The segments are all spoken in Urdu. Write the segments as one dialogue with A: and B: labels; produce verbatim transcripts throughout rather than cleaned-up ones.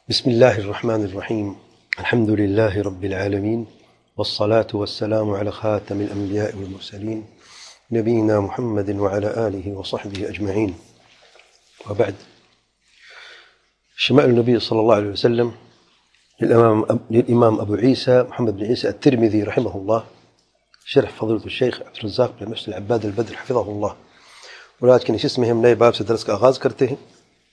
A: بسم الله الرحمن الرحيم. الحمد لله رب العالمين، والصلاة والسلام على خاتم الأنبياء والمرسلين نبينا محمد وعلى آله وصحبه أجمعين، وبعد. شمائل النبي صلى الله عليه وسلم للإمام, للإمام أبو عيسى محمد بن عيسى الترمذي رحمه الله، شرح فضيلة الشيخ عبد الرزاق بن محسن العباد البدر حفظه الله. ولكن اس میں ہم نئے باب سے درس کا آغاز کرتے ہیں.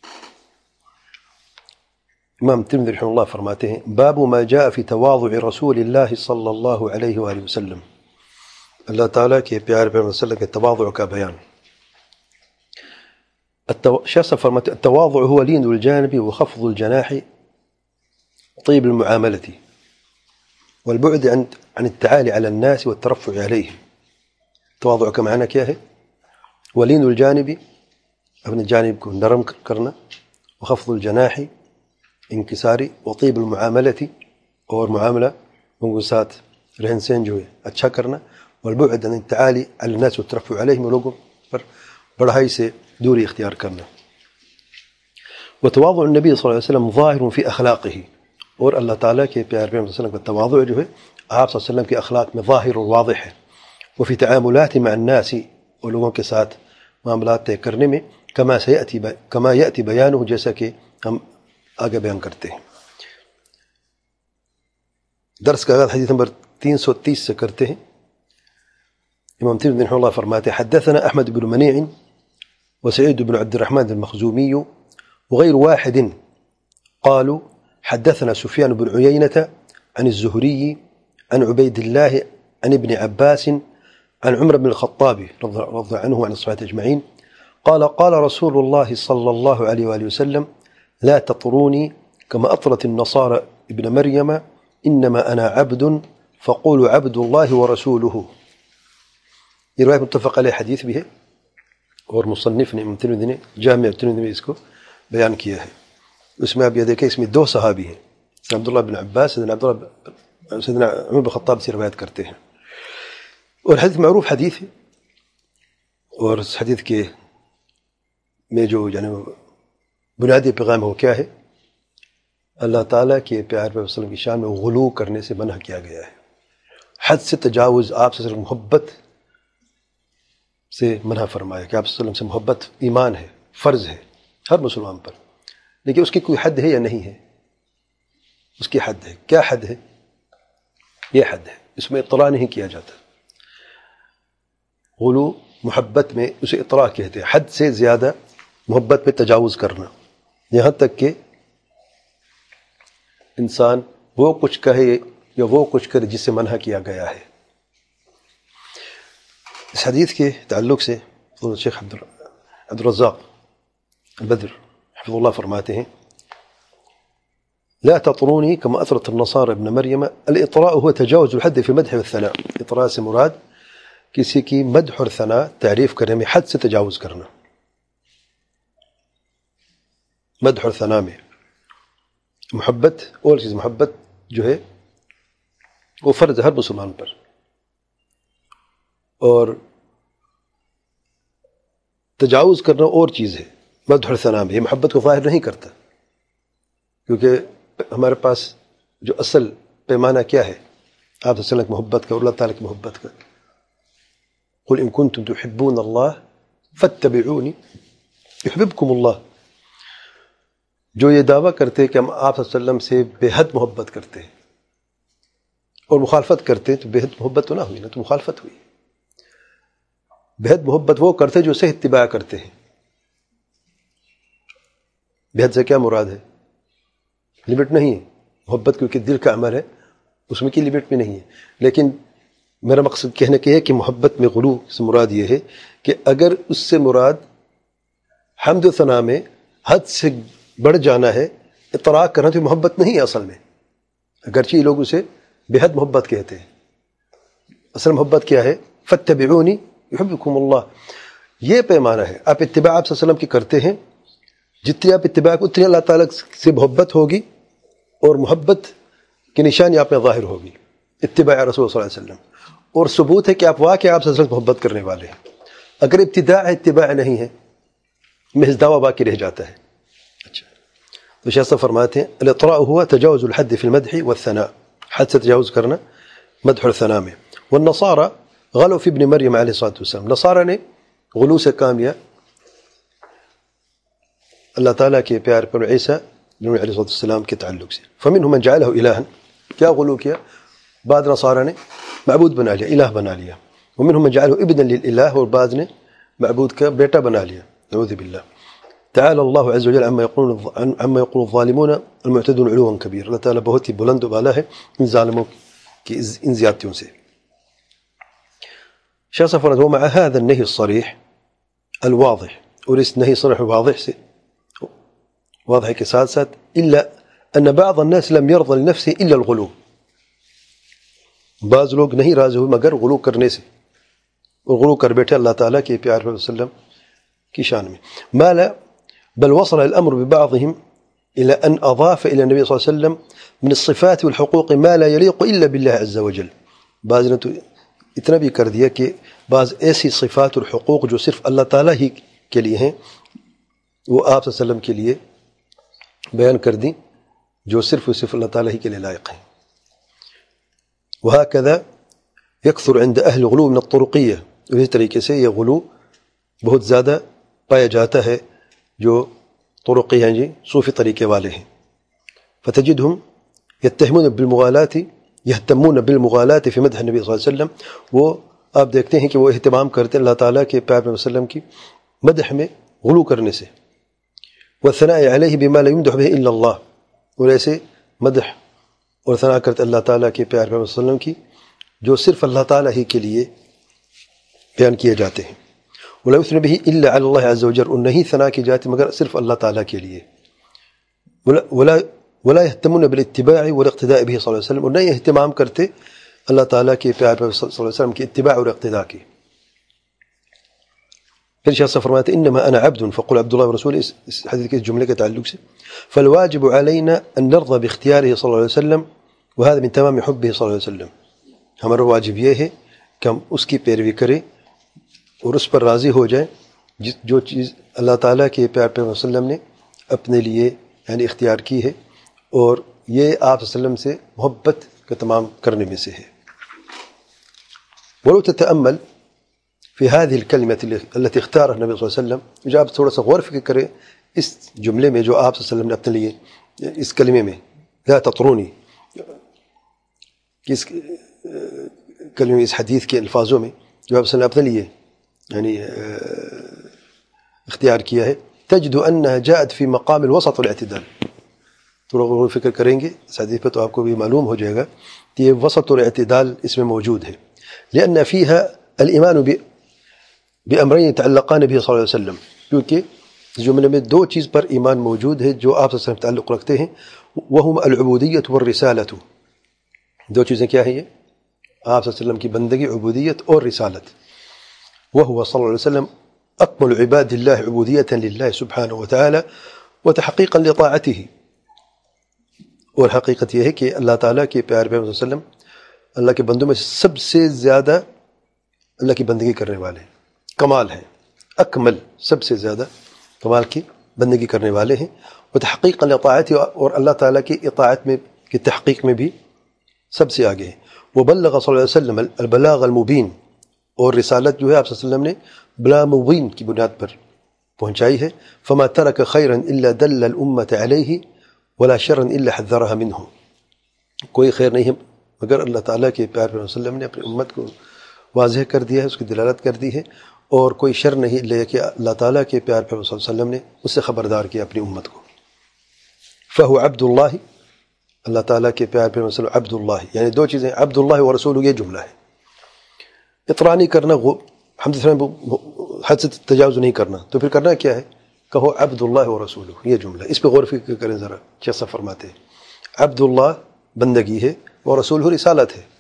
A: امام ترمذی رحمہ اللہ فرماتے ہیں: باب ما جاء في تواضع رسول اللہ صلی اللہ علیہ وآلہ وسلم، اللہ تعالیٰ کے پیارے پیغمبر صلی اللہ علیہ وسلم کے تواضع کا بیان. شخص فرماتے التواضع هو لين الجانب وخفض الجناح طيب المعاملة والبعد عن عن التعالي على الناس والترفع عليهم. تواضع کا معنی کیا ہے؟ ولين الجانب، اپنے جانب کو نرم کرنا، وخفض الجناح انکساری، وطیب المعاملتی، اور معاملہ ان کے ساتھ رہن سہن جو ہے اچھا کرنا، والبعد عن التعالی علی الناس والترفع علیہم، لوگوں پر بڑھائی سے دوری اختیار کرنا. وتواضع النبی صلی اللہ علیہ وسلم ظاہر فی اخلاقہ، اور اللہ تعالیٰ کے پیارے پیغمبر صلی اللہ علیہ وسلم کا تواضع جو ہے آپ صلی اللہ علیہ وسلم کے اخلاق میں ظاہر اور واضح ہے. وفی تعاملات مع الناس، اور لوگوں کے ساتھ معاملات طے کرنے میں، کما سیأتی کما یأتی بیانہ، جیسا کہ ہم آگے بیان کرتے ہیں. درس کا آغاز حدیث نمبر تین سو تیس سے کرتے ہیں. امام ترمذی رحمہ اللہ فرماتے ہیں: حدثنا احمد بن منیع وسعيد بن عبد الرحمن المخزومي وغير واحد قالوا حدثنا سفيان بن عيينة عن الزهري عن عبيد الله عن ابن عباس عن عمر بن الخطاب رضي الله عنه وعن الصحابة أجمعين قال قال رسول الله صلى الله عليه وآله وسلم: لا تطروني كما أطرت النصارى ابن مريم، إنما أنا عبد فقولوا عبد الله ورسوله. یہ روایت متفق علیہ حدیث بھی ہے، اور مصنف نے امام ترمذی نے جامع ترمذی میں اس کو بیان کیا ہے. اس میں آپ یہ دیکھیں، اس میں دو صحابی ہیں، سیدنا عبداللہ بن عباس، سیدنا عبداللہ سیدنا عمر بن خطاب سے روایت کرتے ہیں. اور حدیث معروف حدیث ہے، اور اس حدیث کے میں جو یعنی بنیادی پیغام ہو کیا ہے؟ اللہ تعالیٰ کے پیارے پیغمبر صلی اللہ علیہ وسلم کی شان میں غلو کرنے سے منع کیا گیا ہے. حد سے تجاوز، آپ صلی اللہ علیہ وسلم محبت سے منع فرمایا کہ آپ صلی اللہ علیہ وسلم سے محبت ایمان ہے، فرض ہے ہر مسلمان پر، لیکن اس کی کوئی حد ہے یا نہیں ہے؟ اس کی حد ہے. کیا حد ہے؟ یہ حد ہے، اس میں اطلاع نہیں کیا جاتا. غلو محبت میں اسے اطلاع کہتے ہیں، حد سے زیادہ محبت میں تجاوز کرنا، یہاں تک کہ انسان وہ کچھ کہے یا وہ کچھ کرے جس سے منع کیا گیا ہے. اس حدیث کے تعلق سے شیخ عبد الرزاق البدر حفظ اللہ فرماتے ہیں: لا تطروني كما أطرت النصارى ابن مريم. الإطراء هو تجاوز الحد في المدح والثناء. اطراء سے مراد کسی کی مدح اور ثناء تعریف کرنے میں حد سے تجاوز کرنا. مدح اور ثناء میں محبت، اور چیز محبت جو ہے وہ فرض ہے ہر مسلمان پر، اور تجاوز کرنا اور چیز ہے. مدح اور ثناء میں یہ محبت کو ظاہر نہیں کرتا، کیونکہ ہمارے پاس جو اصل پیمانہ کیا ہے؟ آپ صلی اللہ علیہ وسلم کی محبت کا اور اللہ تعالیٰ کی محبت کا. قل ان کنتم تحبون اللہ فاتبعونی یحببکم اللہ. جو یہ دعویٰ کرتے کہ ہم آپ صلی اللہ علیہ وسلم سے بے حد محبت کرتے ہیں اور مخالفت کرتے ہیں، تو بے حد محبت تو نہ ہوئی نا، تو مخالفت ہوئی. بے حد محبت وہ کرتے جو اسے اتباع کرتے ہیں. بے حد سے کیا مراد ہے؟ لمٹ نہیں ہے. محبت کیونکہ دل کا عمل ہے، اس میں کی لمٹ بھی نہیں ہے. لیکن میرا مقصد کہنے کے ہے کہ محبت میں غلو سے مراد یہ ہے کہ اگر اس سے مراد حمد و ثنا میں حد سے بڑھ جانا ہے، اطراء کرنا، تو محبت نہیں ہے اصل میں، اگرچہ لوگ اسے بے حد محبت کہتے ہیں. اصل محبت کیا ہے؟ فاتبعونی یحببکم اللہ. یہ پیمانہ ہے. آپ اتباع آپ صلی اللہ علیہ وسلم کی کرتے ہیں، جتنی آپ اتباع اتنی اللہ تعالیٰ سے محبت ہوگی، اور محبت کی نشانی آپ میں ظاہر ہوگی، اتباع رسول صلی اللہ علیہ وسلم. اور ثبوت ہے کہ آپ واقعی آپ صلی اللہ علیہ وسلم محبت کرنے والے ہیں. اگر ابتداء اتباع نہیں ہے، محض دعویٰ باقی رہ جاتا ہے. اچھا، تو شیخ صاحب فرماتے ہیں الاطراء هو تجاوز الحد في المدح والثناء، حد سے تجاوز کرنا مدح اور ثناء میں. والنصارى غلوا في ابن مریم علیہ الصلوۃ والسلام، نصارہ نے غلو سے کام لیا اللہ تعالیٰ کے پیار پر عیسیٰ علیہ الصلوۃ والسلام کے تعلق سے. فمنهم من جعله الہا، کیا غلو کیا؟ بعض نصارہ نے معبود بنا لیا، الہ بنا لیا. ومنهم من جعله ابنا للالہ، اور بعض نے معبود کا بیٹا بنا لیا، نعوذ باللہ. تعالی اللہ عز وجل عما يقولون عما يقول الظالمون المعتدون علوا كبير، اللہ تعالیٰ بہت ہی بلند و بالا ہے ان ظالموں کی ان زیادتیوں سے. شیخ صاحب فرماتے ہیں ومع هذا النهي الصريح الواضح، اور اس نهي صريح واضح سے واضح کے ساتھ ساتھ الا ان بعض الناس لم يرضى لنفسه الا الغلو، بعض لوگ نہیں راضی ہوئے مگر غلو کرنے سے، اور غلو کر بیٹھے اللہ تعالیٰ کے پیار پر وسلم کی شان میں. ما لا بل وصل الامر ببعضهم الى ان اضاف الى النبي صلى الله عليه وسلم من الصفات والحقوق ما لا يليق الا بالله عز وجل. بعض نے تو اتنا بھی کر دیا کہ بعض ایسی صفات اور حقوق جو صرف اللہ تعالیٰ ہی کے لیے ہیں وہ آپ صلی اللہ علیہ وسلم کے لیے بیان کر دیں جو صرف و صرف اللہ تعالیٰ ہی کے لیے لائق ہیں. وهكذا يكثر عند اهل غلو من الطرقية، اسی طریقے سے یہ غلو بہت زیادہ پایا جاتا ہے جو طرقی ہیں جی صوفی طریقے والے ہیں. فتجدهم يتهمون بالمغالات يهتمون بالمغالات في مدح النبي صلی اللہ علیہ وسلم، وہ آپ دیکھتے ہیں کہ وہ اہتمام کرتے ہیں اللہ تعالیٰ کے پیار میں وسلم کی مدح میں غلو کرنے سے. والثناء عليه بما لا يمدح به الا الله، اور ایسے مدح اور ثناء کرتے اللہ تعالیٰ کے پیار میں وسلم کی جو صرف اللہ تعالیٰ ہی کے لیے بیان کیے جاتے ہیں. ولا يثنى به الا على الله عز وجل، اور نہیں ثنا کی جاتی مگر صرف اللہ تعالیٰ کے لیے. ولا ولا ولا يهتمون بالاتباع والاقتداء به صلی اللہ علیہ وسلم، اور نہیں اہتمام کرتے اللہ تعالیٰ کے پیار پر صلی اللہ علیہ وسلم کی اتباع اور اقتداء کی. پھر شیخ صاحب فرماتے ہیں انما انا عبد فقل عبد الله ورسوله، اس حدیث کے جملے کے تعلق سے فالواجب علينا ان نرضى باختياره صلی اللہ علیہ وسلم وهذا من تمام حبه صلی اللہ علیہ وسلم. ہمارا واجب یہ ہے کہ ہم اس کی پیروی کریں اور اس پر راضی ہو جائیں جو چیز اللہ تعالیٰ کے پیار پر وسلم نے اپنے لیے یعنی اختیار کی ہے، اور یہ آپ صلی اللہ علیہ وسلم سے محبت کا تمام کرنے میں سے ہے. ولو تتأمل في هذه الكلمة التي اختارها النبي صلی اللہ علیہ وسلم، جو آپ تھوڑا سا غور فکر کریں اس جملے میں جو آپ صلی اللہ علیہ وسلم نے اپنے لیے اس کلمے میں لا تطرونی، اس کلمے میں اس حدیث کے الفاظوں میں جو آپ صلی اللہ علیہ وسلم اپنے لیے یعنی اختیار کیا ہے، تجد انها جاءت في مقام الوسط والاعتدال. تھوڑا غور فکر کریں گے اس حدیث پہ تو آپ کو بھی معلوم ہو جائے گا کہ یہ وسط اور اعتدال اس میں موجود ہے. لأن فيها الإيمان بأمرين يتعلقان به صلی اللہ علیہ وسلم، کیونکہ اس جملے میں دو چیز پر ایمان موجود ہے جو آپ صلی اللہ علیہ وسلم تعلق رکھتے ہیں، وهما العبودیت والرسالت. دو چیزیں کیا ہیں یہ؟ آپ صلی اللہ علیہ وسلم کی بندگی، عبودیت اور رسالت. وهو صلی اللہ علیہ وسلم اکمل عباد اللہ عبودیتا للہ سبحانہ وتعالی وتحقیقا لطاعته. اور حقیقت یہ ہے کہ اللہ تعالیٰ کے پیارے پیغمبر صلی اللہ علیہ وسلم اللہ کے بندوں میں سب سے زیادہ اللہ کی بندگی کرنے والے ہیں، کمال ہیں، اکمل سب سے زیادہ کمال کی بندگی کرنے والے ہیں. وتحقیقا لطاعته، اور اللہ تعالیٰ کی اطاعت میں کی تحقیق میں بھی سب سے آگے ہیں. وبلغ صلی اللہ علیہ وسلم البلاغ المبین، اور رسالت جو ہے آپ صلی اللہ علیہ وسلم نے بلا مبین کی بنیاد پر پہنچائی ہے. فما ترک خیرا الا دل الامت علیہ ولا شرا الا حذرها منه، کوئی خیر نہیں ہے مگر اللہ تعالیٰ کے پیار پر وسلم نے اپنی امت کو واضح کر دیا ہے، اس کی دلالت کر دی ہے، اور کوئی شر نہیں لے کہ اللہ تعالیٰ کے پیار پر وسلم نے اس سے خبردار کیا اپنی امت کو. فهو عبد اللہ، اللہ تعالیٰ کے پیار پر وسلم عبد اللہ، یعنی دو چیزیں عبد اللہ و رسول، یہ جملہ ہے. اطرانی کرنا حمد حد سے تجاوز نہیں کرنا، تو پھر کرنا کیا ہے؟ کہو عبد اللہ و رسول، یہ جملہ. اس پہ غور فکر کریں ذرا. کیسا فرماتے ہیں عبد اللہ بندگی ہے اور رسول رسالت ہے.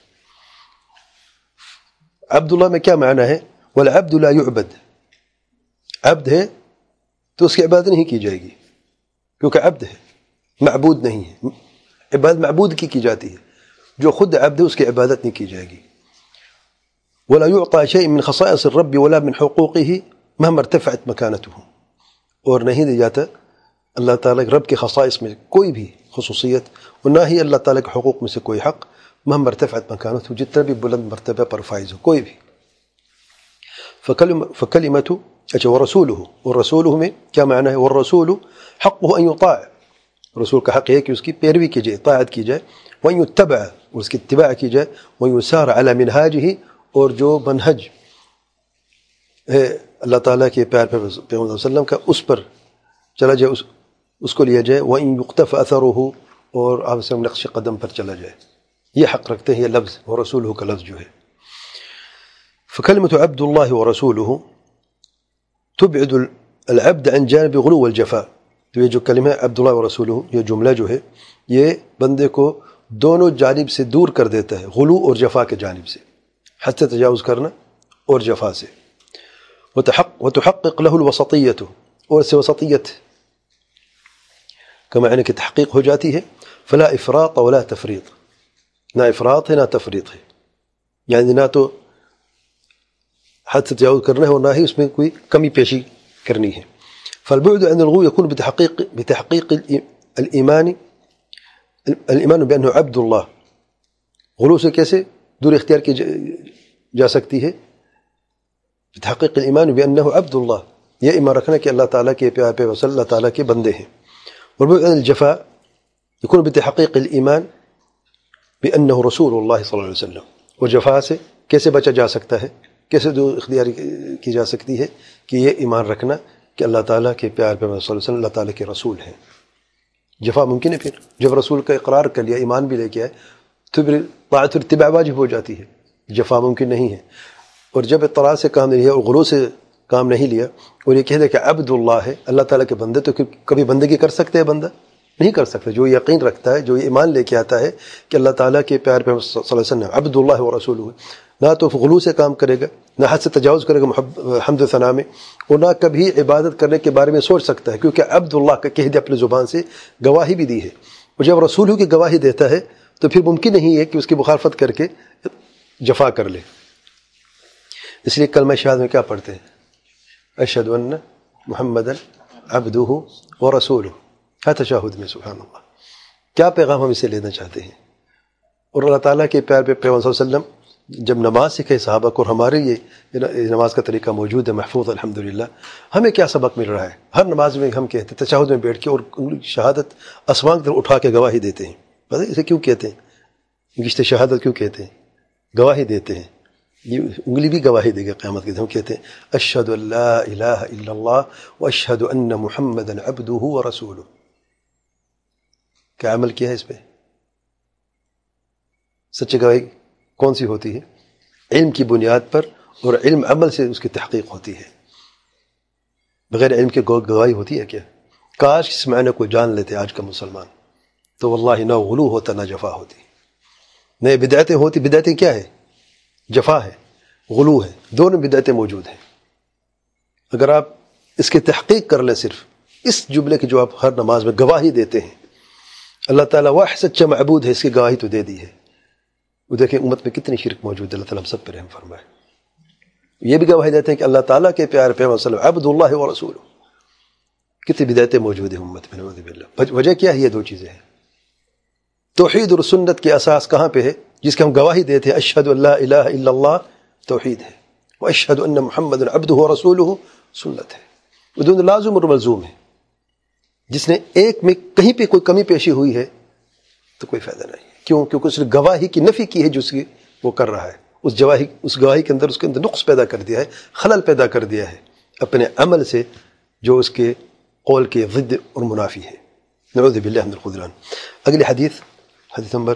A: عبد اللہ میں کیا معنی ہے؟ والعبد لا يعبد، عبد ہے تو اس کی عبادت نہیں کی جائے گی کیونکہ عبد ہے، معبود نہیں ہے. عبادت معبود کی کی جاتی ہے، جو خود عبد ہے اس کی عبادت نہیں کی جائے گی. ولا يعطى شيء من خصائص الرب ولا من حقوقه مهما ارتفعت مكانته، اور نہیں دی جاتا اللہ تعالیٰ رب کے خصائص میں کوئی بھی خصوصیت اور نہ ہی اللہ تعالیٰ کے حقوق میں سے کوئی حق مہم ارتفعت مکانته جتنا بھی بلند مرتبہ پر فائز ہو کوئی بھی. فکلمت اچھا ورسولہ ورسولہ میں کیا معنی ہے؟ والرسول حقه ان يطاع، رسول کا حق ہے کہ اس کی پیروی کی جائے، اطاعت کی جائے، وان يتبع اور اس کی اتباع کی جائے، ويسار على منهاجه اور جو منہج ہے اللہ تعالیٰ کے پیار پیغمبر صلی اللہ علیہ وسلم کا اس پر چلا جائے، اس, اس کو لیا جائے، وان يقتفى اثره اور آپ سے نقش قدم پر چلا جائے. یہ حق رکھتے ہیں یہ لفظ ورسولہ کا لفظ جو ہے. فکلمۃ عبد اللہ ورسولہ تبعد العبد عن جانب غلو والجفاء. تو یہ جو کلمہ ہے عبد اللہ ورسولہ، یہ جملہ جو ہے یہ بندے کو دونوں جانب سے دور کر دیتا ہے، غلو اور جفا کے جانب سے، حد سے تجاوز کرنا اور جفا سے. وتحقق له الوسطیۃ اور اس سے وسطیت کا معنی کہ تحقیق ہو جاتی ہے. فلا افراط ولا تفریط، نہ افراط ہے نہ تفریط ہے، یعنی نہ تو حد سے تجاوز کرنا ہے اور نہ ہی اس میں کوئی کمی پیشی کرنی ہے. فالبعد عن الغلو يكون بتحقيق بتحقيق الإيمان الإيمان بأنه عبد الله. غلو سے کیسے دور اختیار کی جا سکتی ہے؟ بتحقيق الإيمان بأنه عبد الله، یہ ایمان رکھنا کہ اللہ تعالیٰ کے پیارے پیغمبر صلی اللہ تعالیٰ کے بندے ہیں. والبعد عن الجفاء يكون بتحقيق الإيمان بأنه رسول الله صلی اللہ علیہ وسلم. اور جفا سے کیسے بچا جا سکتا ہے، کیسے دور اختیار کی جا سکتی ہے؟ کہ یہ ایمان رکھنا کہ اللہ تعالیٰ کے پیار پیغمبر صلی اللہ علیہ وسلم اللہ تعالیٰ کے رسول ہیں. جفا ممکن ہے پھر جب رسول کا اقرار کر لیا، ایمان بھی لے کے آئے تو پھر طاعت اور اتباع واجب ہو جاتی ہے، جفا ممکن نہیں ہے. اور جب اطلاع سے کام نہیں لیا اور غلو سے کام نہیں لیا اور یہ کہہ دے کہ عبد اللہ ہے، اللہ تعالیٰ کے بندے، تو کبھی بندگی کر سکتے ہیں؟ بندہ نہیں کر سکتا. جو یقین رکھتا ہے، جو ایمان لے کے آتا ہے کہ اللہ تعالیٰ کے پیار پیغمبر صلی اللہ علیہ وسلم عبد اللہ و رسول ہے، نہ تو غلو سے کام کرے گا، نہ حد سے تجاوز کرے گا حمد و ثنا میں، اور نہ کبھی عبادت کرنے کے بارے میں سوچ سکتا ہے، کیونکہ عبد اللہ کا کہہ دے اپنی زبان سے، گواہی بھی دی ہے. اور جب رسول کی گواہی دیتا ہے تو پھر ممکن نہیں ہے کہ اس کی مخالفت کر کے جفا کر لے. اس لیے کلمہ شہادت میں کیا پڑھتے ہیں؟ اشہد ان محمدًا عبدہ ورسولہ. ہے تشہد میں. سبحان اللہ، کیا پیغام ہم اسے لینا چاہتے ہیں. اور اللہ تعالیٰ کے پیار پہ پیغمبر صلی اللہ علیہ وسلم جب نماز سکھے صحابہ کو، اور ہمارے یہ نماز کا طریقہ موجود ہے محفوظ الحمدللہ، ہمیں کیا سبق مل رہا ہے؟ ہر نماز میں ہم کہتے ہیں تشہد میں بیٹھ کے اور شہادت اسمان کی طرف اٹھا کے گواہی دیتے ہیں. پتہ ہے اسے کیوں کہتے ہیں؟ گشت شہادت کیوں کہتے ہیں؟ گواہی دیتے ہیں. یہ انگلی بھی گواہی دے گا قیامت کے دن. ہم کہتے ہیں اشہد ان لا الہ الا اللہ واشہد ان محمدا عبدہ ورسولہ. کیا عمل کیا ہے اس پہ؟ سچی گواہی کون سی ہوتی ہے؟ علم کی بنیاد پر، اور علم عمل سے اس کی تحقیق ہوتی ہے. بغیر علم کے گواہی ہوتی ہے کیا؟ کاش اس معنی کو جان لیتے آج کا مسلمان، تو واللہ نہ غلو ہوتا نہ جفا ہوتی، نہ بدعتیں ہوتی. بدعتیں کیا ہے؟ جفا ہے، غلو ہے، دونوں بدعتیں موجود ہیں. اگر آپ اس کی تحقیق کر لیں، صرف اس جملے کی جو آپ ہر نماز میں گواہی دیتے ہیں اللہ تعالیٰ واحد سچا معبود ہے، اس کی گواہی تو دے دی ہے. وہ دیکھیں امت میں کتنی شرک موجود ہے. اللہ تعالیٰ ہم سب پر رحم فرمائے. یہ بھی گواہی دیتے ہیں کہ اللہ تعالیٰ کے پیارے پیغمبر صلی اللہ علیہ وسلم عبد اللہ و رسول. کتنی بدعتیں موجود ہیں امت میں، نعوذ باللہ. وجہ کیا ہے؟ یہ دو چیزیں ہیں. توحید اور سنت کے اساس کہاں پہ ہے؟ جس کے ہم گواہی دیتے ہیں اشہد ان لا الہ الا اللہ، توحید ہے، واشہد ان محمد عبدہ و رسولہ، سنت ہے. وہ دونوں لازم اور ملزوم ہے. جس نے ایک میں کہیں پہ کوئی کمی پیشی ہوئی ہے تو کوئی فائدہ نہیں. کیوں؟ کیونکہ اس نے گواہی کی نفی کی ہے جو اس کی وہ کر رہا ہے. اس گواہی اس گواہی کے اندر اس کے اندر نقص پیدا کر دیا ہے، خلل پیدا کر دیا ہے اپنے عمل سے، جو اس کے قول کے ضد اور منافی ہے. نعوذ باللہ من الخذلان. اگلی حدیث، حدیث نمبر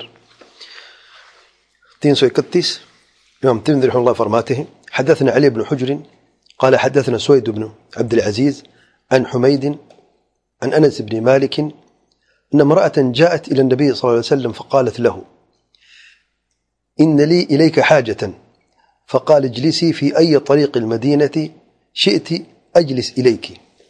A: تین سو اکتیس. امام ترمذی رحمہ اللہ فرماتے ہیں حدثنا علی بن حجر قال حدثنا سوید بن عبد العزيز عن حميد عن أنس بن مالك أن امرأة جاءت إلى النبي صلى الله عليه وسلم فقالت له إن لي إليك حاجة، فقال اجلسي في أي طريق المدينة شئت أجلس إليك.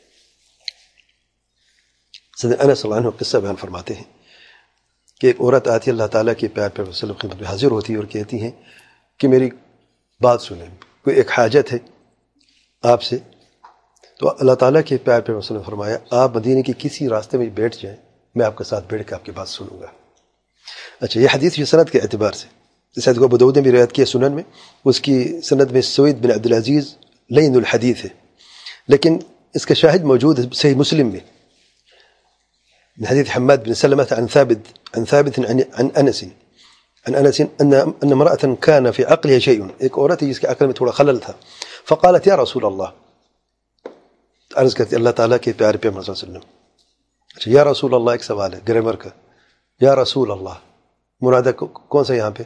A: سيدنا انس رضی اللہ عنہ قصہ بیان فرماتے ہیں کہ ایک عورت آتی ہے اللہ تعالیٰ کے پیار پیغمبر صلی اللہ علیہ وسلم خدمت میں حاضر ہوتی ہے اور کہتی ہیں کہ میری بات سنیں، کوئی ایک حاجت ہے آپ سے. تو اللہ تعالیٰ کے پیار پہ وسلم نے فرمایا آپ مدینے کے کسی راستے میں بیٹھ جائیں، میں آپ کے ساتھ بیٹھ کے آپ کی بات سنوں گا. اچھا، یہ حدیث سند کے اعتبار سے اس حدیث کو ابو داؤد نے بھی روایت کیا سنن میں، اس کی سند میں سوید بن عبد العزیز لین الحدیث ہے، لیکن اس کا شاہد موجود ہے صحیح مسلم میں من حديث حماد بن سلمة عن ثابت عن ثابت عن عن أنس عن أنس أن أن امرأة كان في عقلها شيء، ایک عورت ہے جس کے عقل میں تھوڑا خلل تھا، فقالت یا رسول اللہ، عرض کرتی اللہ تعالیٰ کے پیارے پیغمبر صلی اللہ علیہ وسلم. اچھا، یا رسول اللہ ایک سوال ہے گرامر کا، یا رسول اللہ منادہ کون سا یہاں پہ؟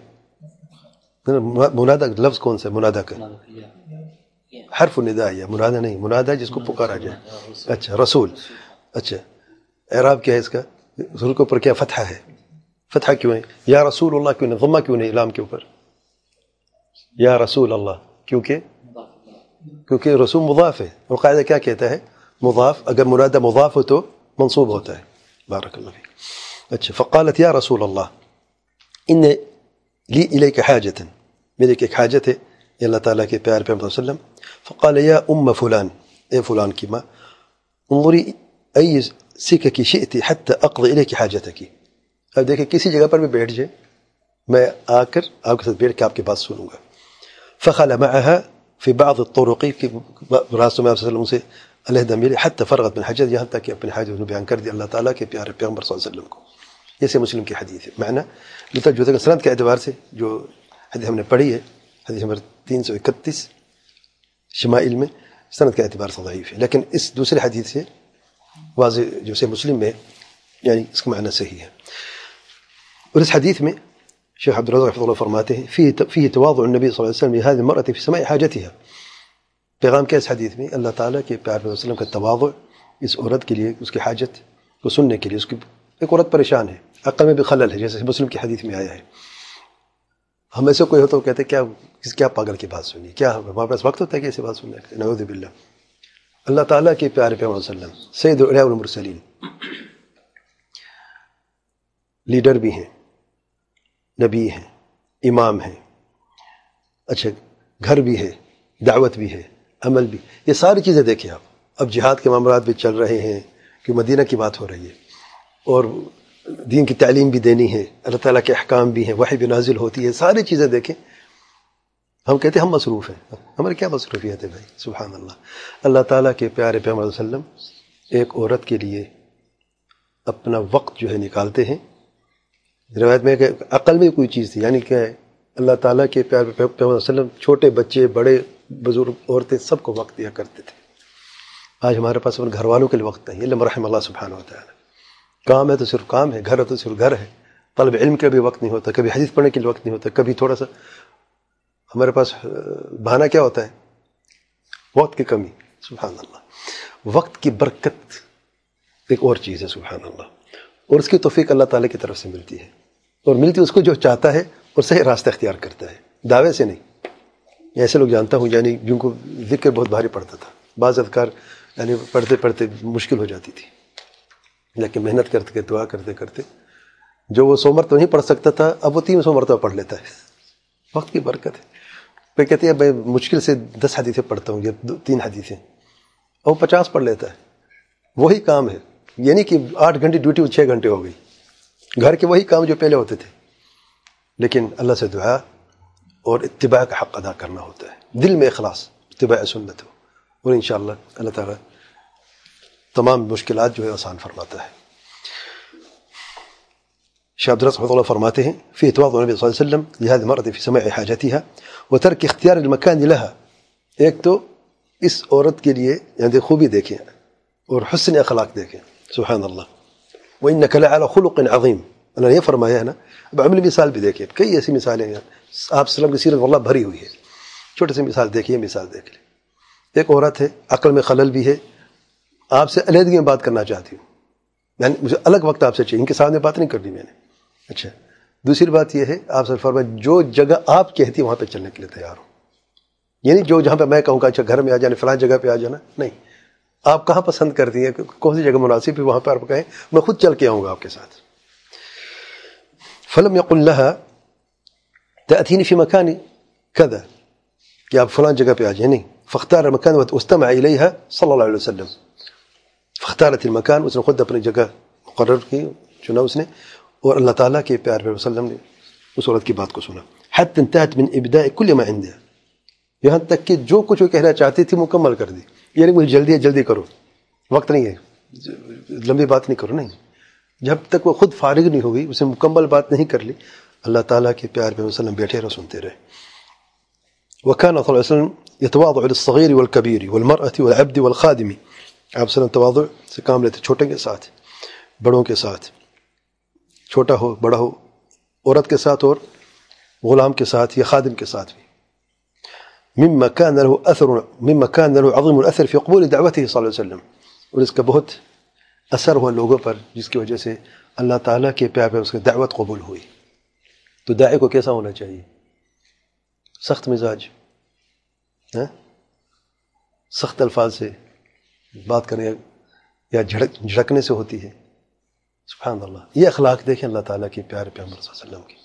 A: منادہ لفظ کون سا ہے منادہ کا؟ حرف النداء یا منادہ نہیں، منادہ جس کو پکارا جائے. اچھا رسول. اچھا اعراب کیا ہے اس کا؟ رسول کے اوپر کیا فتحہ ہے؟ فتحہ کیوں ہے؟ یا رسول اللہ کیوں نہیں؟ ضمہ کیوں نہیں لام کے اوپر؟ یا رسول اللہ کیونکہ کیونکہ رسول مضاف ہے، اور قاعدہ کیا کہتا ہے؟ مضاف اگر منادہ مضاف ہو تو منصوب ہوتا ہے. بارک اللہ فیک. اچھا، فقالت یا رسول اللہ ان لی الیک حاجۃ، میرے ایک حاجت ہے یہ اللہ تعالیٰ کے پیارے پیغمبر صلی اللہ علیہ وسلم. فقال یا ام فلان، اے فلان کی ماں، انظری ای سکک شئت حتی اقضی الیک حاجتک. اب دیکھیں کسی جگہ پر بھی بیٹھ جائے، میں آ کر آپ کے ساتھ بیٹھ کے آپ کی بات سنوں گا. فخلى معها في بعض الطرق، کی راستوں میں آپ صلی اللہ علیہ وسلم سے علیحدہ ملے، حتی فرغت من حاجت، یہاں تک کہ اپنے حاجت بیان کر دی اللہ تعالیٰ کے پیارے پیغمبر صلی اللہ علیہ وسلم کو. جیسے مسلم کی حدیث ہے. معنی جو جو سند کے اعتبار سے جو حدیث ہم نے پڑھی ہے، حدیث نمبر تین سو اکتیس شمائل میں، سند کے اعتبار سے ضعیف ہے، لیکن اس دوسرے حدیث سے واضح جو سے مسلم میں یعنی اس کا معنی صحیح ہے. اور اس حدیث میں شیخ عبد الرزاق رحمۃ اللہ فرماتے ہیں فيه فيه تواضع النبي صلی اللہ علیہ وسلم لهذه المرأة في سماع حاجتها. پیغام کے اس حدیث میں اللہ تعالیٰ کے پیارے پیغمبر صلی اللہ علیہ وسلم کا تواضع اس عورت کے لیے، اس کی حاجت کو سننے کے لیے. اس کی ایک عورت پریشان ہے، عقل میں بھی خلل ہے، جیسے مسلم کی حدیث میں آیا ہے. ہم ایسے کوئی ہوتا ہے کہتے کیا کیا پاگل کی بات سنی، کیا ہمارے پاس وقت ہوتا ہے کہ ایسی بات سننے کا؟ نعوذ باللہ. اللہ تعالیٰ کے پیارے پیغمبر صلی اللہ علیہ وسلم سید الاولیاء والمرسلین، لیڈر بھی ہیں، نبی ہیں، امام ہیں، اچھا گھر بھی ہے، دعوت بھی ہے، عمل بھی، یہ ساری چیزیں دیکھیں آپ. اب جہاد کے معاملات بھی چل رہے ہیں کہ مدینہ کی بات ہو رہی ہے، اور دین کی تعلیم بھی دینی ہے، اللہ تعالیٰ کے احکام بھی ہیں، وحی بھی نازل ہوتی ہے، ساری چیزیں دیکھیں. ہم کہتے ہیں ہم مصروف ہیں، ہماری کیا مصروفیت ہے بھائی؟ سبحان اللہ. اللہ تعالیٰ کے پیارے پیغمبر صلی اللہ علیہ وسلم ایک عورت کے لیے اپنا وقت جو ہے نکالتے ہیں. روایت میں کہ عقل میں کوئی چیز تھی، یعنی کہ اللہ تعالیٰ کے پیارے پیغمبر صلی اللہ علیہ وسلم چھوٹے بچے، بڑے بزرگ، عورتیں سب کو وقت دیا کرتے تھے. آج ہمارے پاس اپنے گھر والوں کے لیے وقت نہیں، اللہ رحم اللہ سبحانہ و تعالیٰ. کام ہے تو صرف کام ہے، گھر ہے تو صرف گھر ہے. طلب علم کا بھی وقت نہیں ہوتا، کبھی حدیث پڑھنے کے لیے وقت نہیں ہوتا، کبھی تھوڑا سا ہمارے پاس بہانہ کیا ہوتا ہے؟ وقت کی کمی. سبحان اللہ. وقت کی برکت ایک اور چیز ہے سبحان اللہ، اور اس کی توفیق اللہ تعالیٰ کی طرف سے ملتی ہے، اور ملتی اس کو جو چاہتا ہے اور صحیح راستہ اختیار کرتا ہے، دعوے سے نہیں. ایسے لوگ جانتا ہوں یعنی جن کو ذکر بہت بھاری پڑتا تھا، بعض اذکار یعنی پڑھتے پڑھتے مشکل ہو جاتی تھی، لیکن محنت کرتے کرتے دعا کرتے کرتے جو وہ سو مرتبہ نہیں پڑھ سکتا تھا اب وہ تین سو مرتبہ پڑھ لیتا ہے. وقت کی برکت ہے. پھر کہتے ہیں میں مشکل سے دس حدیثیں پڑھتا ہوں یا تین حدیثیں، اور وہ پچاس پڑھ لیتا ہے. وہی کام ہے، یعنی کہ آٹھ گھنٹے ڈیوٹی چھ گھنٹے ہو گئی، گھر کے وہی کام جو پہلے ہوتے تھے. لیکن اللہ سے دعا اور اتباع کا حق ادا کرنا ہوتا ہے، دل میں اخلاص، اتباع سنت ہو، اور انشاءاللہ اللہ تعالیٰ تمام مشکلات جو ہے آسان فرماتا ہے. شیخ عبد الرزاق رحمۃ اللہ فرماتے ہیں فی تواضع نبی صلی اللہ علیہ وسلم لهذه المرأة في سماع حاجتها وترك اختیار المكان لها. ایک تو اس عورت کے لیے یعنی خوبی دیکھیں اور حسن اخلاق دیکھیں. سبحان اللہ. وانك لعلى خلق عظیم. اللہ نے یہ فرمایا ہے نا. اب عملی مثال بھی دیکھیں، کئی ایسی مثالیں ہیں آپ وسلم کی سیرت واللہ بھری ہوئی ہے. چھوٹی سی مثال دیکھیے، مثال دیکھ لیں. ایک عورت ہے، عقل میں خلل بھی ہے، آپ سے علیحدگی میں بات کرنا چاہتی ہوں، یعنی مجھے الگ وقت آپ سے چاہیے، ان کے سامنے بات نہیں کرنی میں نے. اچھا، دوسری بات یہ ہے آپ سے فرمائے جو جگہ آپ کہتی ہیں وہاں پہ چلنے کے لیے تیار ہوں. یعنی جو جہاں پہ میں کہوں گا اچھا گھر میں آ جانا، فلاں جگہ پہ آ جانا، نہیں، آپ کہاں پسند کرتی ہیں، کون سی جگہ مناسب ہے وہاں پہ آپ کہیں میں خود چل کے آؤں گا آپ کے ساتھ. فلم يقل لها تأتيني في مكان كذا، کہ آپ فلاں جگہ پہ آ جائیں، نہیں. فاختار المكان واستمع إليها صلى الله عليه وسلم. فاختارت المكان اس نے خود اپنی جگہ مقرر کی چنا اس نے اور اللہ تعالیٰ کے پیار پیغمبر صلی اللہ علیہ وسلم نے اس عورت کی بات کو سنا. حتى انتهت من ابداء كل ما عندها, یہاں تک کہ جو کچھ وہ کہنا چاہتی تھی مکمل کر دی. یعنی مجھے جلدی ہے جلدی کرو, وقت نہیں ہے, لمبی بات نہیں کرو. نہیں, جب تک وہ خود فارغ نہیں ہوئی, اسے مکمل بات نہیں کر لی, اللہ تعالیٰ کے پیار پیغمبر صلی اللہ علیہ وسلم بیٹھے رہے سنتے رہے. وكان صلی اللہ علیہ وسلم يتواضع للصغير والكبير والمرأة والعبد والخادم. آپ صلی اللہ علیہ وسلم تواضع سے کام لیتے, چھوٹے کے ساتھ بڑوں کے ساتھ, چھوٹا ہو بڑا ہو, عورت کے ساتھ اور غلام کے ساتھ یا خادم کے ساتھ بھی. مما كان له اثر مما كان له عظيم الاثر في قبول دعوته صلی اللہ علیہ وسلم, اور اس کا بہت اثر ہوا لوگوں پر جس کی وجہ سے اللہ تعالیٰ کے پیار پر اس کی دعوت قبول ہوئی. تو داعی کو کیسا ہونا چاہیے؟ سخت مزاج, سخت الفاظ سے بات کرنے یا جھڑک جھڑکنے سے ہوتی ہے. سبحان اللہ, یہ اخلاق دیکھیں اللہ تعالیٰ کے پیار پیغمبر صلی اللہ علیہ وسلم کی.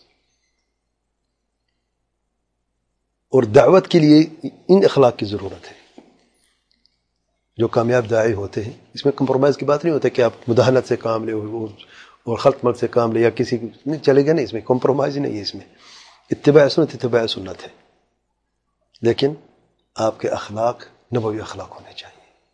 A: اور دعوت کے لیے ان اخلاق کی ضرورت ہے. جو کامیاب داعی ہوتے ہیں اس میں کمپرومائز کی بات نہیں ہوتی کہ آپ مداحنت سے کام لے اور خلط ملط سے کام لے یا کسی نہیں چلے گا. نہیں, اس میں کمپرومائز نہیں ہے, اس میں اتباع سنت اتباع سنت ہے. لیکن آپ کے اخلاق نبوی اخلاق ہونے چاہیے.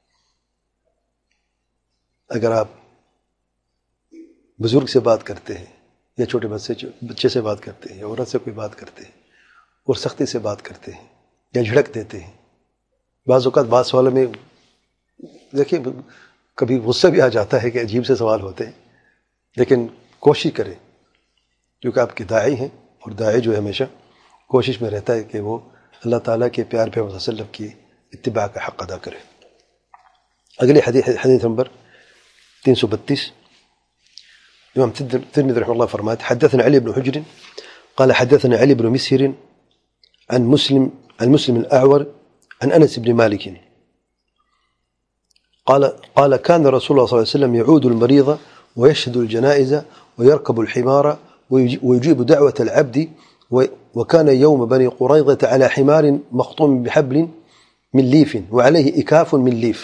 A: اگر آپ بزرگ سے بات کرتے ہیں یا چھوٹے بچے بچے سے بات کرتے ہیں یا عورت سے کوئی بات کرتے ہیں اور سختی سے بات کرتے ہیں یا جھڑک دیتے ہیں, بعض اوقات بعض سوالوں میں دیکھیں کبھی غصہ بھی آ جاتا ہے کہ عجیب سے سوال ہوتے ہیں, لیکن کوشش کریں کیونکہ آپ کے داعی ہیں, اور داعی جو ہے ہمیشہ کوشش میں رہتا ہے کہ وہ اللہ تعالیٰ کے پیار پہ صلی اللہ علیہ وسلم کی اتباع کا حق ادا کرے. اگلے حدیث حدیث نمبر تین سو بتیس, امام ترمذی رحمہ اللہ فرماتے حدثنا علی بن حجر قال حدثنا علی بن مسهر عن مسلم عن مسلم الأعور عن أنس بن مالك قال قال كان رسول الله صلى الله عليه وسلم يعود المريض ويشهد الجنائز ويركب الحمار ويجيب دعوة العبد, وكان يوم بني قريظة على حمار مخطوم بحبل من ليف وعليه إكاف من ليف.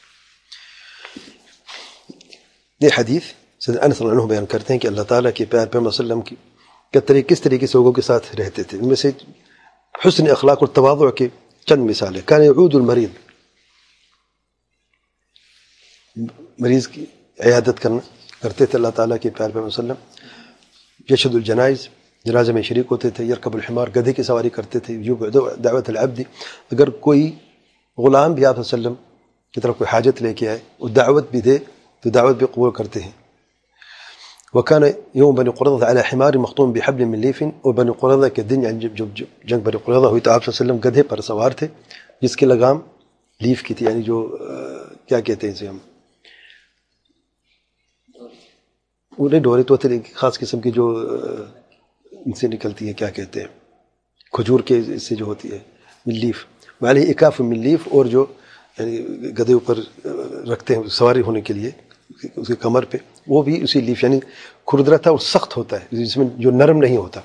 A: یہ حدیث سیدنا انس رضی اللہ عنہ بیان کرتے ہیں کہ اللہ تعالیٰ کے پیار پیغمبر صلی اللہ علیہ وسلم کے طریقے کس طریقے سے لوگوں کے ساتھ رہتے تھے. ان میں سے حسن اخلاق اور تواضع کے چند مثالیں. كان يعود المريض, مریض کی عیادت کرنا کرتے تھے اللہ تعالیٰ کے پیار پیغمبر صلی اللہ علیہ وسلم. یشهد الجنائز, جنازے میں شریک ہوتے تھے. یرکب الحمار, گدھے کی سواری کرتے تھے. دعوت العبد, اگر کوئی غلام بھی آپ صلی اللہ علیہ وسلم کی طرف کوئی حاجت لے کے آئے اور دعوت بھی دے تو دعوت بھی قبول کرتے ہیں. وكان يوم بني قريظة على حمار مخطوم بحبل من ليف, اور بني قريظة کے دن یعنی جب جنگ بني قريظة ہوئی تو آپ صلی اللہ علیہ وسلم گدھے پر سوار تھے جس کی لگام لیف کی تھی, یعنی جو کیا کہتے ہیں اسے ہم, وہ نہیں ڈورے تو خاص قسم کی جو ان سے نکلتی ہے, کیا کہتے ہیں, کھجور کے اس سے جو ہوتی ہے, من لیف. وعلیہ اکاف من لیف, اور جو یعنی گدھے اوپر رکھتے ہیں سواری ہونے کے لیے اس کے کمر پہ, وہ بھی اسی لیف, یعنی کھردرا تھا اور سخت ہوتا ہے, جس میں جو نرم نہیں ہوتا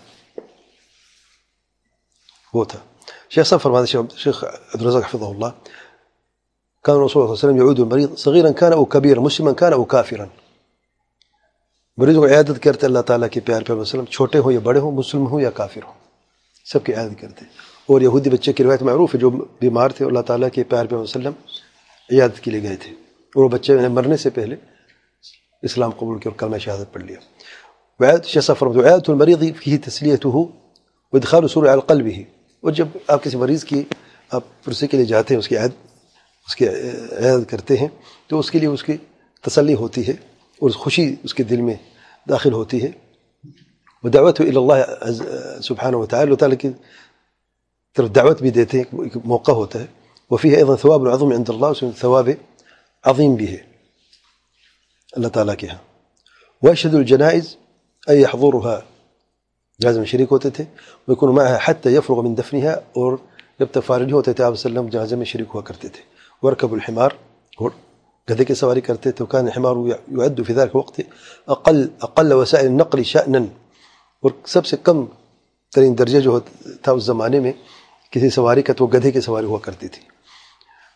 A: وہ تھا. شیخ صاحب فرماتے ہیں, شیخ عبدالرزاق حفظہ اللہ, كان رسول اللہ صلی اللہ علیہ وسلم يعود المريض صغيرا كان او كبيرا مسلما كان او كافرا. مریضوں کو عیادت کرتے اللہ تعالیٰ کے پیار پیغمبر صلی اللہ علیہ وسلم, چھوٹے ہوں یا بڑے ہوں, مسلم ہوں یا کافر ہوں, سب کی عیادت کرتے. اور یہودی بچے کی روایت معروف ہے جو بیمار تھے اللہ تعالیٰ کے پیار پیغمبر صلی اللہ علیہ وسلم عیادت کے لیے گئے تھے, اور وہ بچے نے مرنے سے پہلے اسلام قبول کیا اور کلمہ شہادت پڑھ لیا. وعیادت شیخ فرماتے ہیں عیادت المریض فیہ تسلیتہ وادخال سرور علی قلبہ, اور جب آپ کسی مریض کی آپ پرسے کے لیے جاتے ہیں, اس کی عیادت اس کی عیادت کرتے ہیں تو اس کے لیے اس کی تسلی ہوتی ہے اور خوشی اس کے دل میں داخل ہوتی ہے. ودعوت الی اللہ سبحانہ وتعالی, اللہ تعالیٰ کی طرف دعوت بھی دیتے ہیں, ایک موقع ہوتا ہے. وفیہ ایضا ثواب عظیم عند اللہ, اس میں ثواب عظیم بھی ہے اللہ تعالیٰ کے ہاں. واشهد الجنائز اي يحضرها, جنازے میں شریک ہوتے تھے. ويكون معها حتى يفرغ من دفنها, اور جب تک فارغ ہوتے تھے آپ صلی اللہ علیہ وسلم جنازے میں شریک ہوا کرتے تھے. وركب الحمار, اور گدھے کی سواری کرتے تھے. وكان الحمار يعد في ذلك الوقت اقل اقل وسائل النقل شأنا, اور سب سے کم ترین درجہ جو تھا اس زمانے میں کسی سواری کا تو گدھے کی سواری ہوا کرتی تھی.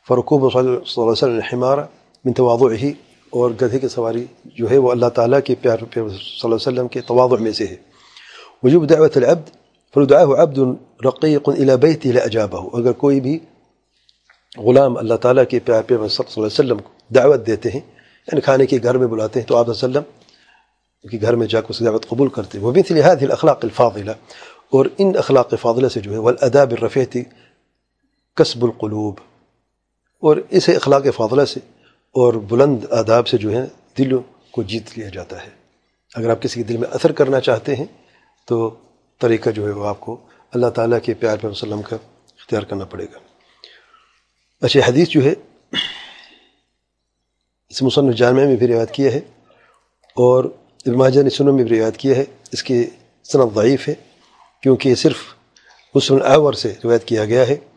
A: فرکوب صلی اللہ علیہ وسلم الحمار من تواضعه، اور گدھے کی سواری جو ہے وہ اللہ تعالیٰ کے پیار صلی اللہ علیہ وسلم کے تواضع میں سے ہے. وجوب دعوت العبد فلو دعاه عبد رقیق الى بیتہ لاجابه، اگر کوئی بھی غلام اللہ تعالیٰ کے پیار پیغمبر صلی اللہ علیہ وسلم کو دعوت دیتے ہیں، یعنی کھانے کے گھر میں بلاتے ہیں، تو آپ صلی اللہ علیہ وسلم کے گھر میں جا کر اس کی دعوت قبول کرتے ہیں. ومثل هذه الاخلاق الفاضلہ، اور ان اخلاق فاضلہ سے جو ہے والاداب الرفیعۃ کسب القلوب، اور اس اخلاق فاضلہ سے اور بلند آداب سے جو ہے دلوں کو جیت لیا جاتا ہے. اگر آپ کسی کے دل میں اثر کرنا چاہتے ہیں تو طریقہ جو ہے وہ آپ کو اللہ تعالیٰ کے پیار پر وسلم کا اختیار کرنا پڑے گا. اچھا، حدیث جو ہے اس مصنف جامع میں بھی روایت کیا ہے، اور ابن ماجہ نے سنن میں بھی روایت کیا ہے. اس کی سند ضعیف ہے کیونکہ یہ صرف مسلم الاعور سے روایت کیا گیا ہے،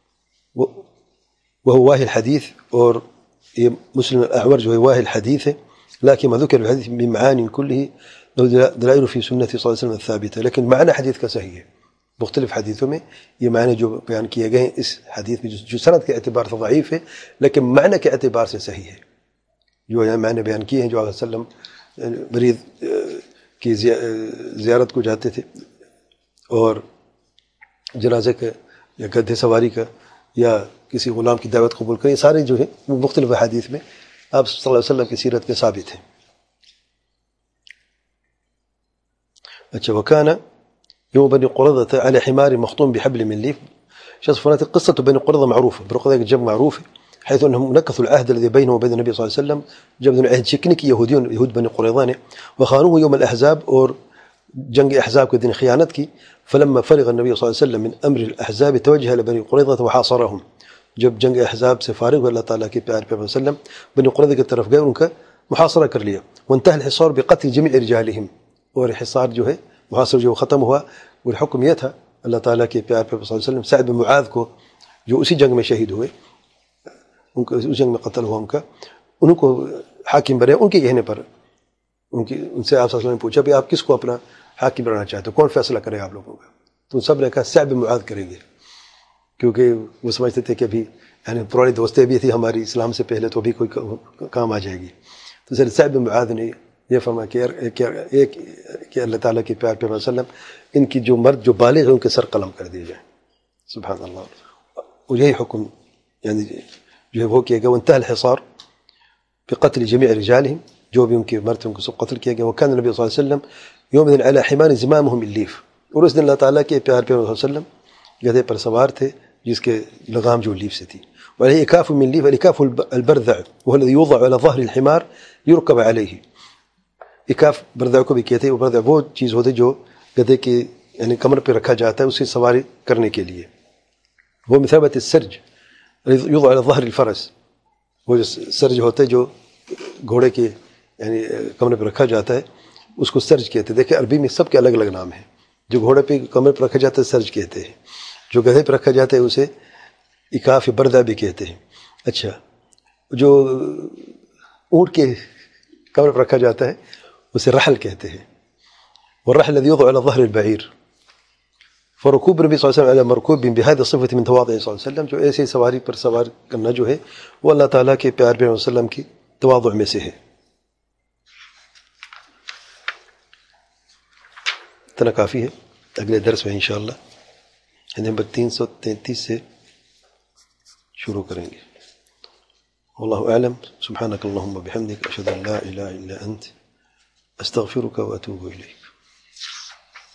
A: وہ واہی الحدیث، اور یہ مسلم الاعور جو ہے واہی الحدیث ہے. لیکن ما ذکر الحدیث بمعانی کله دلائل فی سنت صلی اللہ علیہ وسلم ثابت ہے، لیکن معنی حدیث کا صحیح ہے. مختلف حدیثوں میں یہ معنی جو بیان کیے گئے ہیں اس حدیث میں جو سند کے اعتبار سے ضعیف ہے لیکن معنی کے اعتبار سے صحیح ہے. جو یہاں معنی بیان کیے ہیں، جو علیہ وسلم مریض کی زیارت کو جاتے تھے اور جنازے کا یا گدھے سواری کا یا کسی غلام کی دعوت قبول کریں، سارے جو ہیں وہ مختلف حدیث میں آپ صلی اللہ علیہ وسلم کی سیرت میں ثابت ہیں. اچھا، وكان يوم بني قرظة على حمار مخطوم بحبل من ليف. شخص قصة بني قرظة معروفة، بني قرظة جمع معروف، حيث أنهم نكثوا العهد الذي بينهم وبين النبي صلى الله عليه وسلم. جب العهد شكنك يهوديون يهود بني قريظة وخانوه يوم الأحزاب، اور جنگ احزاب کے دن خیانت کی. فلما فرغ النبي صلى الله عليه وسلم من امر الاحزاب توجه لبني قريظة وحاصرهم. جب جنگ احزاب سے فارغ ہوئے، اللہ تعالیٰ کے پیار پیغمبر صلی اللہ علیہ وسلم بنی قریظہ کی طرف گئے، ان کا محاصرہ کر لیا. وانتهى الحصار بقتل جميع رجالهم، اور حصار جو ہے محاصر جو ختم ہوا. والحکم یہ تھا اللہ تعالیٰ کے پیار پیغمبر صلی اللہ علیہ وسلم سعد بن معاذ کو، جو اسی جنگ میں شہید ہوئے، ان کو اس جنگ میں قتل ہوا، ان کا ان کو حاکم بنے. ان کے کہنے پر ان کی ان سے آپ صلی اللہ علیہ وسلم نے پوچھا بھی آپ کس کو اپنا حاکم بنانا چاہتے ہو، کون فیصلہ کرے آپ لوگوں کا؟ تو سب نے کہا سعد بن معاذ کریں گے، کیونکہ وہ سمجھتے تھے کہ ابھی یعنی پرانی دوستیں بھی تھی ہماری اسلام سے پہلے، تو بھی کوئی کام آ جائے گی. تو سر سعد بن معاذ نے یہ فرمایا کہ ایک کہ اللہ تعالیٰ کے پیار پیغمبر صلی اللہ علیہ وسلم ان کی جو مرد جو بالغ ہیں ان کے سر قلم کر دیے جائیں. سبحان اللہ. اور یہی حکم یعنی جو ہے وہ کیا گیا. وانتهى الحصار بقتل جميع رجالهم، جو بھی ان کے مرد ان کو سب قتل کیا گیا. وكان النبي صلی اللہ علیہ وسلم يومئذ على حمار زمامه من ليف، اور اس دن اللہ تعالیٰ کے پیار پیغمبر صلی اللہ علیہ وسلم گدھے پر سوار تھے جس کے لگام جو لیف سے تھی. وعليه اكاف من ليف، الاكاف البرذع وهو الذي يوضع على ظهر الحمار يركب عليه. اکاف بردع کو بھی کہتے ہیں. وہ بردع وہ چیز ہوتی جو گدھے کے یعنی کمر پہ رکھا جاتا ہے اسے سواری کرنے کے لیے. وہ مثابت السرج یوضع على ظهر الفرس، وہ جو سرج ہوتا ہے جو گھوڑے کے یعنی کمر پہ رکھا جاتا ہے اس کو سرج کہتے ہیں. دیکھیں عربی میں سب کے الگ الگ نام ہیں. جو گھوڑے پہ کمر پہ رکھا جاتا ہے سرج کہتے ہیں، جو گدھے پہ رکھا جاتا ہے اسے اکاف بردع بھی کہتے ہیں. اچھا، جو اونٹ کے کمر پہ رکھا جاتا ہے اسے رحل کہتے ہیں. والرحل الذي يوضع على ظهر البعير. فركوب النبي صلی اللہ علیہ وسلم على مركوب بهذه الصفة من تواضعه صلی اللہ علیہ وسلم، جو ایسے سواری پر سوار کرنا جو ہے وہ اللہ تعالیٰ کے پیار پیغمبر صلی اللہ علیہ وسلم کی تواضع میں سے ہے. اتنا کافی ہے. اگلے درس میں انشاءاللہ نمبر تین سو تینتیس سے شروع کریں گے. والله اعلم. سبحانك اللهم وبحمدك اشهد ان لا اله الا انت استغفرك واتوب اليك.